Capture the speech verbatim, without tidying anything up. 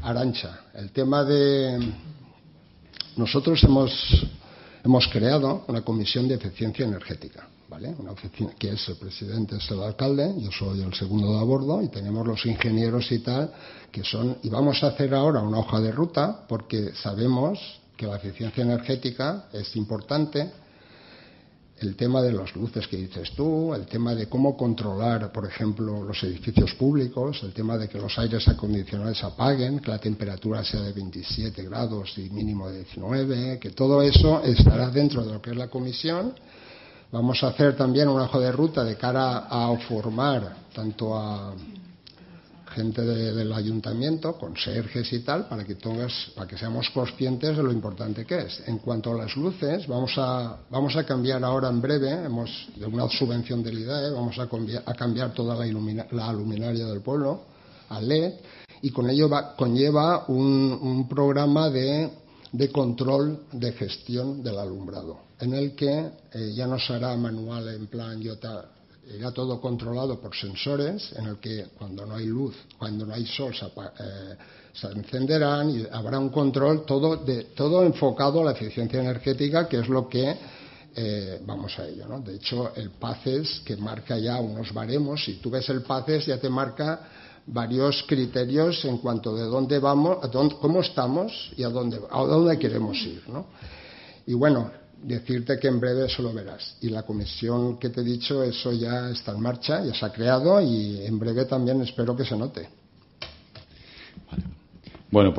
Arantxa, el tema de... Nosotros hemos, hemos creado una comisión de eficiencia energética, ¿vale? Una oficina, que es el presidente, es el alcalde, yo soy el segundo de a bordo y tenemos los ingenieros y tal, que son... Y vamos a hacer ahora una hoja de ruta porque sabemos que la eficiencia energética es importante. El tema de las luces que dices tú, el tema de cómo controlar, por ejemplo, los edificios públicos, el tema de que los aires acondicionados se apaguen, que la temperatura sea de veintisiete grados y mínimo de diecinueve, que todo eso estará dentro de lo que es la comisión. Vamos a hacer también una hoja de ruta de cara a formar tanto a gente de, del ayuntamiento, conserjes y tal, para que tengas, para que seamos conscientes de lo importante que es. En cuanto a las luces, vamos a vamos a cambiar ahora en breve, hemos de una subvención del I D A E, vamos a cambiar, a cambiar toda la, ilumina, la luminaria del pueblo a L E D, y con ello va, conlleva un, un programa de, de control de gestión del alumbrado, en el que eh, ya no será manual en plan yo tal, irá todo controlado por sensores, en el que cuando no hay luz, cuando no hay sol, se, eh, se encenderán y habrá un control, todo, de, todo enfocado a la eficiencia energética, que es lo que eh, vamos a ello, ¿no? De hecho, el PACES, que marca ya unos baremos, si tú ves el PACES ya te marca varios criterios en cuanto de dónde vamos, a dónde, cómo estamos y a dónde, a dónde queremos ir, ¿no? Y bueno, decirte que en breve eso lo verás. Y la comisión que te he dicho, eso ya está en marcha, ya se ha creado y en breve también espero que se note. Vale. Bueno, pues